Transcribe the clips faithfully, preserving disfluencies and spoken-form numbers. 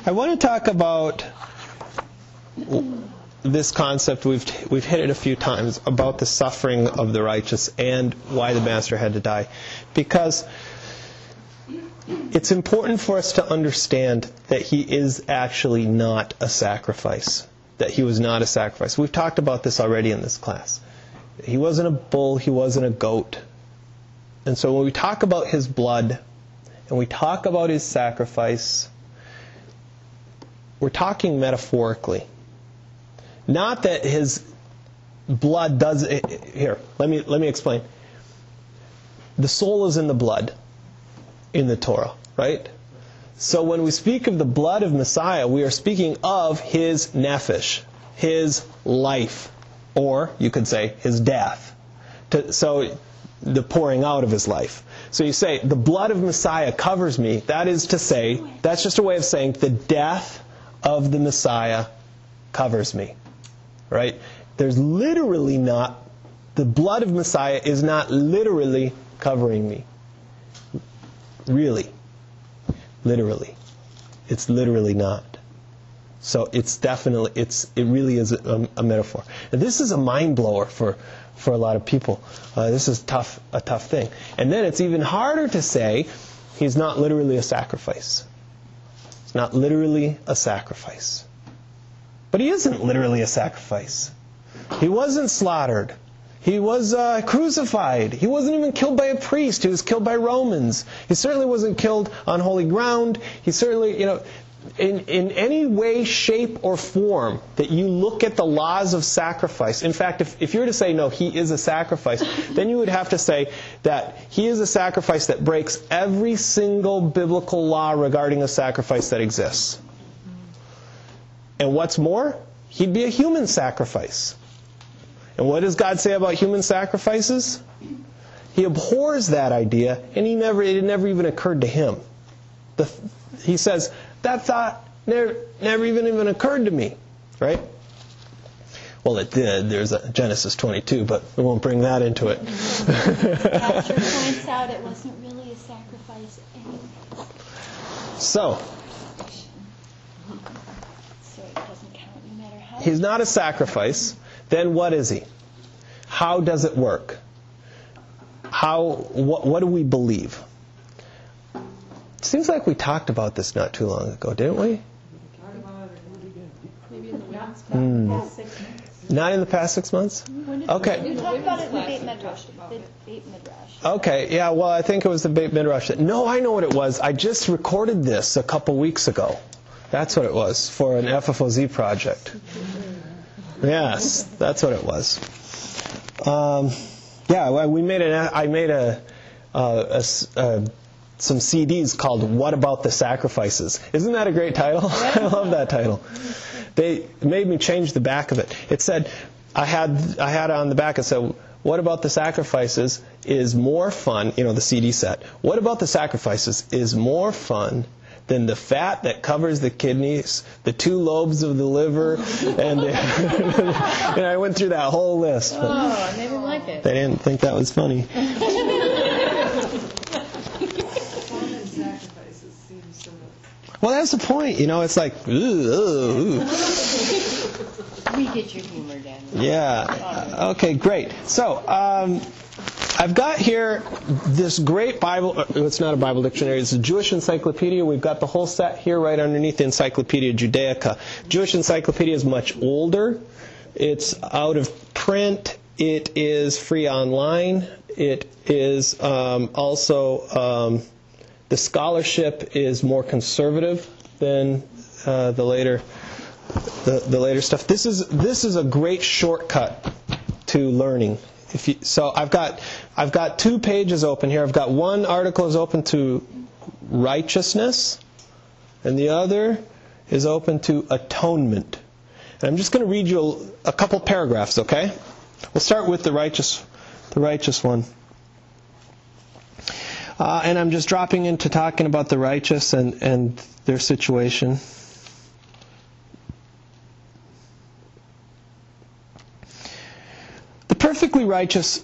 I want to talk about this concept. We've we've hit it a few times about the suffering of the righteous and why the Master had to die, because it's important for us to understand that he is actually not a sacrifice. That he was not a sacrifice. We've talked about this already in this class. He wasn't a bull. He wasn't a goat. And so when we talk about his blood and we talk about his sacrifice, we're talking metaphorically. Not that his blood does... Here, let me, let me explain. The soul is in the blood in the Torah, right? So when we speak of the blood of Messiah, we are speaking of his nephesh, his life, or you could say his death. To, so the pouring out of his life. So you say, the blood of Messiah covers me. That is to say, that's just a way of saying the death of the Messiah covers me. Right? There's literally not, the blood of Messiah is not literally covering me. Really. Literally. It's literally not. So it's definitely, it's it really is a, a metaphor. And this is a mind blower for, for a lot of people. Uh, this is tough, a tough thing. And then it's even harder to say he's not literally a sacrifice. It's not literally a sacrifice. But he isn't literally a sacrifice. He wasn't slaughtered. He was uh, crucified. He wasn't even killed by a priest. He was killed by Romans. He certainly wasn't killed on holy ground. He certainly, you know, in, in any way, shape, or form that you look at the laws of sacrifice. In fact, if, if you were to say, no, he is a sacrifice, then you would have to say that he is a sacrifice that breaks every single biblical law regarding a sacrifice that exists. And what's more, he'd be a human sacrifice. And what does God say about human sacrifices? He abhors that idea, and he never it never even occurred to him. The, he says, that thought never, never even, even occurred to me. Right? Well, it did. There's a Genesis twenty-two, but we won't bring that into it. Pastor points out it wasn't really a sacrifice anyway. So, So it doesn't count no matter how. he's not a sacrifice. Then what is he? How does it work? How? What, what do we believe? It seems like we talked about this not too long ago, didn't we? Maybe in the last Mm. six months. Not in the past six months? Okay. Okay. We talked about it in the Beit Midrash. The Beit Midrash. Okay, yeah, well, I think it was the Beit Midrash. No, I know what it was. I just recorded this a couple weeks ago. That's what it was, for an F F O Z project. Yes, that's what it was. Um, yeah, we made an. I made a, uh, a, a some C Ds called "What About the Sacrifices." Isn't that a great title? I love that title. They made me change the back of it. It said, I had I had on the back. It said, "What about the sacrifices is more fun." You know, the C D set. What about the sacrifices is more fun than the fat that covers the kidneys, the two lobes of the liver, and, the, and I went through that whole list. But Oh, they didn't like it. they didn't think that was funny. Well, that's the point. You know, it's like, ooh, ooh, ooh. We get your humor, Daniel. Yeah. Okay, great. So, um, I've got here this great Bible. It's not a Bible dictionary. It's a Jewish encyclopedia. We've got the whole set here right underneath the Encyclopedia Judaica. Jewish encyclopedia is much older. It's out of print. It is free online. It is um, also, um, the scholarship is more conservative than uh, the later the, the later stuff. This is this is a great shortcut to learning. If you, so I've got I've got two pages open here. I've got one article is open to righteousness, and the other is open to atonement. And I'm just going to read you a, a couple paragraphs. Okay, we'll start with the righteous, the righteous one. Uh, and I'm just dropping into talking about the righteous and, and their situation. The perfectly righteous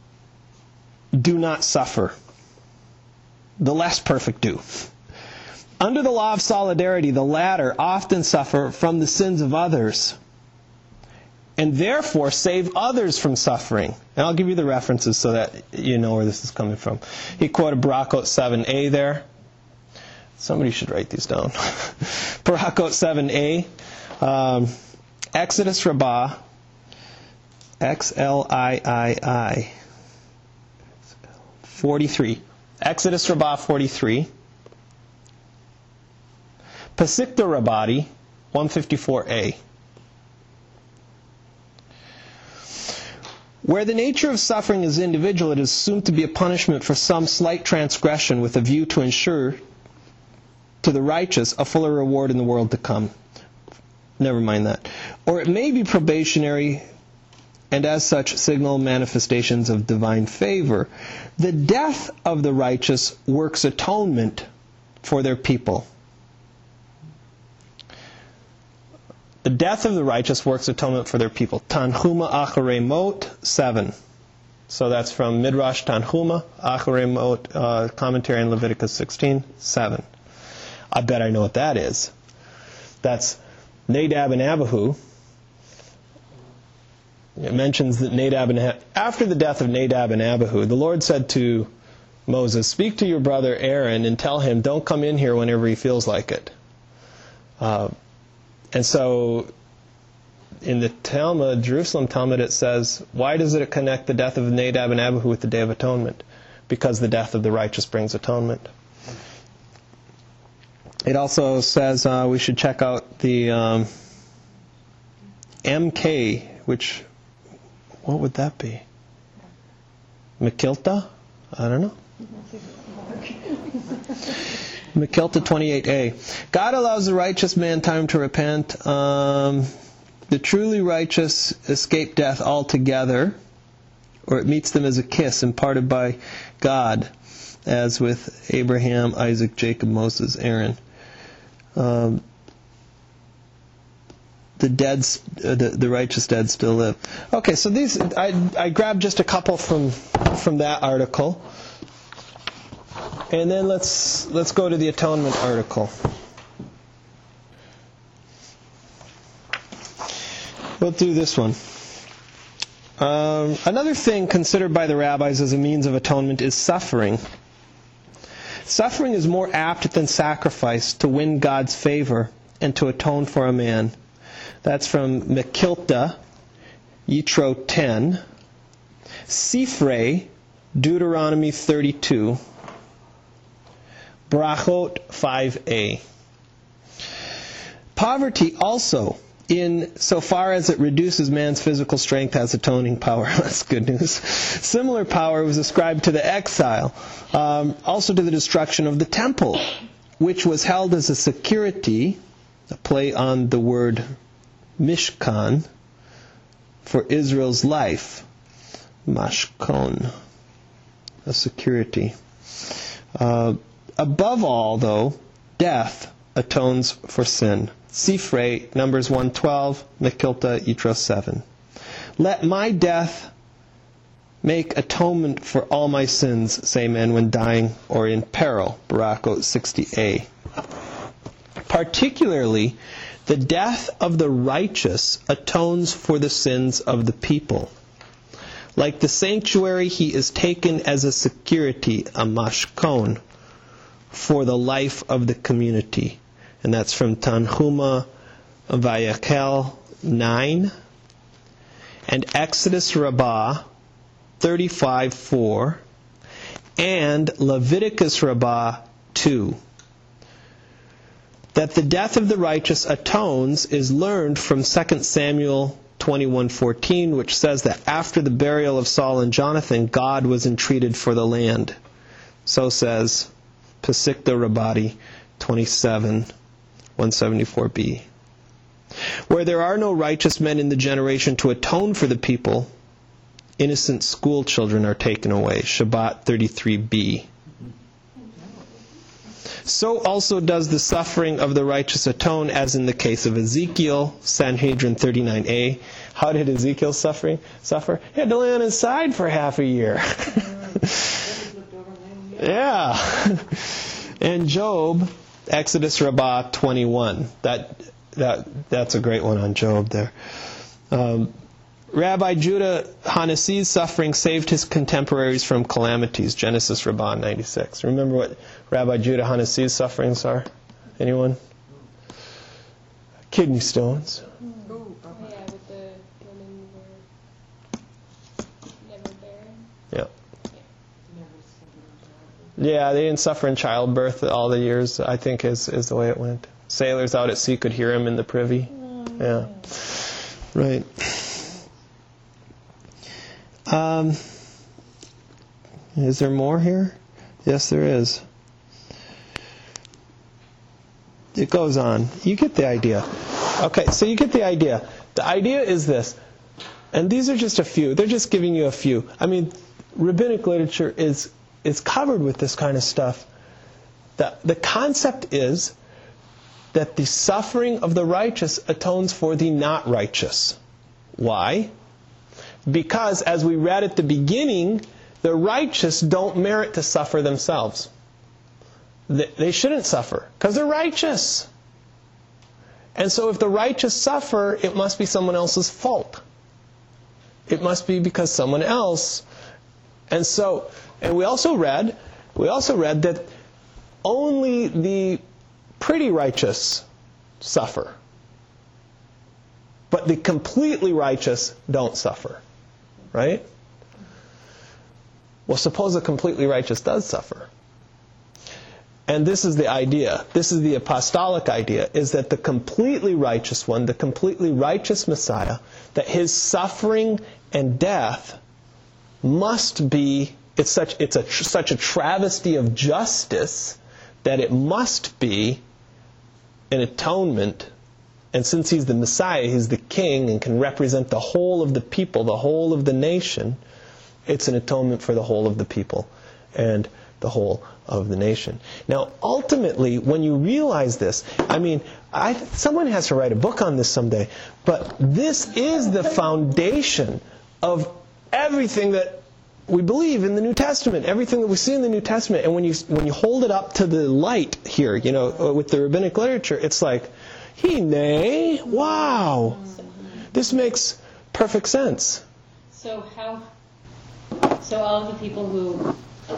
do not suffer. The less perfect do. Under the law of solidarity, the latter often suffer from the sins of others, and therefore save others from suffering. And I'll give you the references so that you know where this is coming from. He quoted Barakot seven a there. Somebody should write these down. Barakot seven a, um, Exodus Rabbah, X L I I I, forty-three. Exodus Rabbah forty-three. Pasikta Rabbati, one fifty-four a. Where the nature of suffering is individual, it is assumed to be a punishment for some slight transgression with a view to ensure to the righteous a fuller reward in the world to come. Never mind that. Or it may be probationary and as such signal manifestations of divine favor. The death of the righteous works atonement for their people. The death of the righteous works atonement for their people. Tanhuma Acharei Mot, seven. So that's from Midrash Tanhuma, Acharei Mot, uh, commentary on Leviticus sixteen, seven. I bet I know what that is. That's Nadab and Abihu. It mentions that Nadab and Ab- after the death of Nadab and Abihu, the Lord said to Moses, "Speak to your brother Aaron and tell him, don't come in here whenever he feels like it." Uh, And so, in the Talmud, Jerusalem Talmud, it says, why does it connect the death of Nadab and Abihu with the Day of Atonement? Because the death of the righteous brings atonement. It also says uh, we should check out the um, M K, which, what would that be? Mekilta? I don't know. Mekilta twenty-eight a. God allows the righteous man time to repent. Um, the truly righteous escape death altogether, or it meets them as a kiss imparted by God, as with Abraham, Isaac, Jacob, Moses, Aaron. Um, the dead, uh, the, the righteous dead still live. Okay, so these I I grabbed just a couple from from that article. And then let's let's go to the atonement article. We'll do this one. Um, another thing considered by the rabbis as a means of atonement is suffering. Suffering is more apt than sacrifice to win God's favor and to atone for a man. That's from Mekilta, Yitro ten. Sifrei, Deuteronomy thirty-two. Brachot five a. Poverty also, in so far as it reduces man's physical strength, has atoning power. That's good news. Similar power was ascribed to the exile, um, also to the destruction of the temple, which was held as a security, a play on the word Mishkan, for Israel's life. Mashkon, a security. Uh, Above all, though, death atones for sin. Sifrei, Numbers one twelve, Mekilta, Yitro seven. Let my death make atonement for all my sins, say men when dying or in peril. Barakot sixty a. Particularly, the death of the righteous atones for the sins of the people. Like the sanctuary, he is taken as a security, a mashkon, for the life of the community. And that's from Tanhuma Vayakel nine. And Exodus Rabbah thirty-five four. And Leviticus Rabbah two. That the death of the righteous atones is learned from Second Samuel twenty-one fourteen, which says that after the burial of Saul and Jonathan, God was entreated for the land. So says Pasikta Rabbati twenty-seven, one seventy-four b. Where there are no righteous men in the generation to atone for the people, innocent school children are taken away. Shabbat thirty-three b. So also does the suffering of the righteous atone, as in the case of Ezekiel, Sanhedrin thirty-nine a. How did Ezekiel suffering suffer? He had to lay on his side for half a year. Yeah. And Job, Exodus Rabbah twenty-one. That that that's a great one on Job there. Um, Rabbi Judah Hanasi's suffering saved his contemporaries from calamities. Genesis Rabbah ninety-six. Remember what Rabbi Judah Hanasi's sufferings are? Anyone? Kidney stones. Oh, yeah, with the women were never barren. Yeah. Yeah, they didn't suffer in childbirth all the years, I think, is, is the way it went. Sailors out at sea could hear him in the privy. Yeah. Right. Um, is there more here? Yes, there is. It goes on. You get the idea. Okay, so you get the idea. The idea is this. And these are just a few. They're just giving you a few. I mean, rabbinic literature is is covered with this kind of stuff. The, the concept is that the suffering of the righteous atones for the not righteous. Why? Because, as we read at the beginning, the righteous don't merit to suffer themselves. They shouldn't suffer, because they're righteous. And so if the righteous suffer, it must be someone else's fault. It must be because someone else. And so, and we also read, we also read that only the pretty righteous suffer. But the completely righteous don't suffer. Right? Well, suppose the completely righteous does suffer. And this is the idea. This is the apostolic idea, is that the completely righteous one, the completely righteous Messiah, that his suffering and death must be, it's such, it's a, such a travesty of justice that it must be an atonement. And since he's the Messiah, he's the king and can represent the whole of the people, the whole of the nation, it's an atonement for the whole of the people and the whole of the nation. Now, ultimately, when you realize this, I mean, I, someone has to write a book on this someday, but this is the foundation of everything that we believe in the New Testament, everything that we see in the New Testament. And when you when you hold it up to the light here, you know, with the rabbinic literature, it's like, he nay, wow, this makes perfect sense. So how? So all of the people who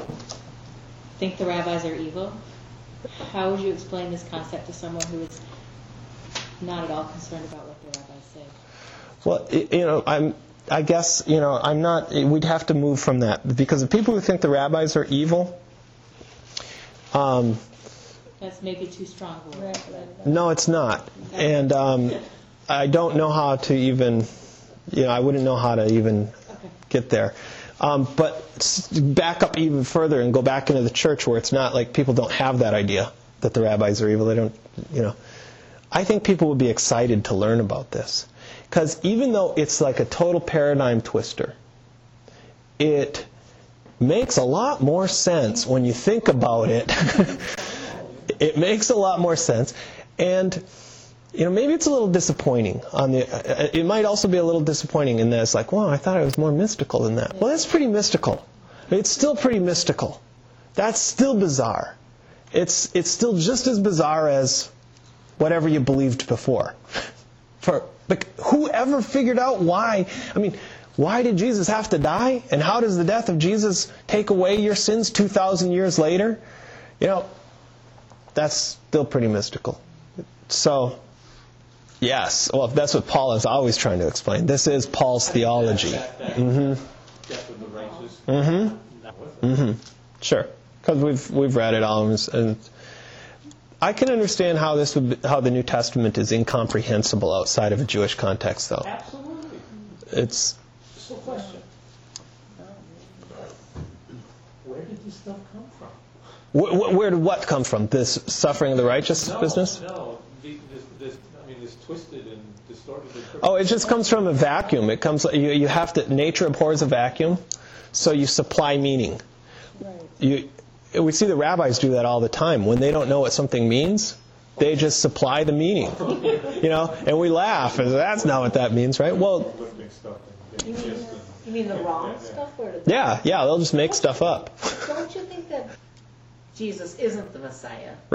think the rabbis are evil, how would you explain this concept to someone who is not at all concerned about what the rabbis say? Well, you know, I'm. I guess, you know, I'm not. We'd have to move from that, because the people who think the rabbis are evil. Um, That's maybe too strong a word. no, it's not, and um, I don't know how to even. You know, I wouldn't know how to even Okay. get there. Um, but back up even further and go back into the church, where it's not like people don't have that idea that the rabbis are evil. They don't, you know. I think people would be excited to learn about this. Because even though it's like a total paradigm twister, it makes a lot more sense when you think about it. It makes a lot more sense. And, you know, maybe it's a little disappointing. On the. It might also be a little disappointing in that it's like, wow, I thought it was more mystical than that. Well, that's pretty mystical. It's still pretty mystical. That's still bizarre. It's it's still just as bizarre as whatever you believed before. For But whoever figured out why, I mean, why did Jesus have to die? And how does the death of Jesus take away your sins two thousand years later? You know, that's still pretty mystical. So, yes, well, that's what Paul is always trying to explain. This is Paul's theology. Mm-hmm. Mm-hmm. Mm-hmm. Sure. Because we've, we've read it all, and I can understand how this would be, how the New Testament is incomprehensible outside of a Jewish context, though. Absolutely. It's Just a question. Where did this stuff come from? wh- wh- where did what come from? This suffering of the righteous no, business? No, the, this, this, I mean, this twisted and distorted. Oh, it just comes from a vacuum. It comes. You, you have to. Nature abhors a vacuum, so you supply meaning. Right. You. We see the rabbis do that all the time. When they don't know what something means, they just supply the meaning. You know, and we laugh, and that's not what that means, right? Well, You mean, the, you mean the wrong stuff? Or the yeah, yeah, they'll just make stuff up. Don't you think that Jesus isn't the Messiah? Right.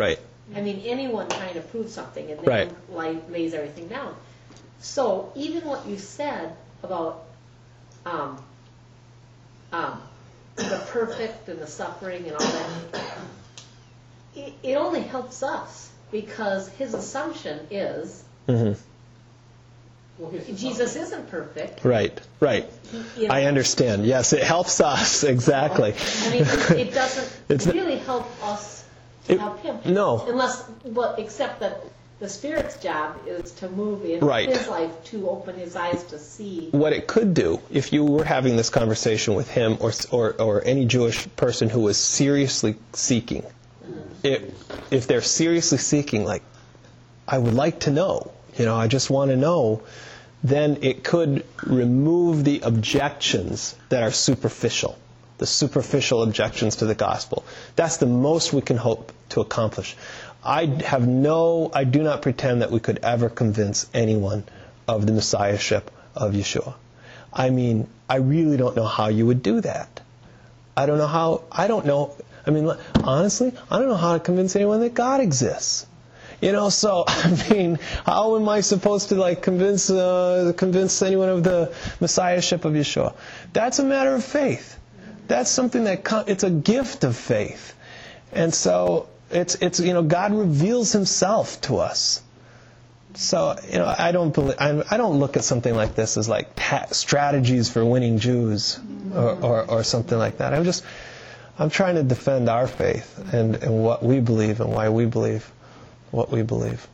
I mean, anyone trying to prove something and Right. then lay, lays everything down. So even what you said about um, um, the perfect and the suffering and all that, it, it only helps us because his assumption is Mhm. Well, his- Jesus isn't perfect. Right, right. He is- I understand. Yes, it helps us, exactly. I mean, it, it doesn't It's not- really help us to It- help him. no. Unless, well, except that the Spirit's job is to move in Right. his life to open his eyes to see. What it could do, if you were having this conversation with him or or, or any Jewish person who was seriously seeking, if, if they're seriously seeking, like, I would like to know, you know, I just want to know, then it could remove the objections that are superficial, the superficial objections to the gospel. That's the most we can hope to accomplish. I have no, I do not pretend that we could ever convince anyone of the messiahship of Yeshua. I mean, I really don't know how you would do that. I don't know how, I don't know, I mean, honestly, I don't know how to convince anyone that God exists. You know, so, I mean, how am I supposed to, like, convince uh, convince anyone of the messiahship of Yeshua? That's a matter of faith. That's something that, com- it's a gift of faith. And so, it's, it's you know, God reveals himself to us. So, you know, I don't believe, I, I don't look at something like this as, like, ta- strategies for winning Jews or, or, or something like that. I'm just, I'm trying to defend our faith and, and what we believe and why we believe what we believe.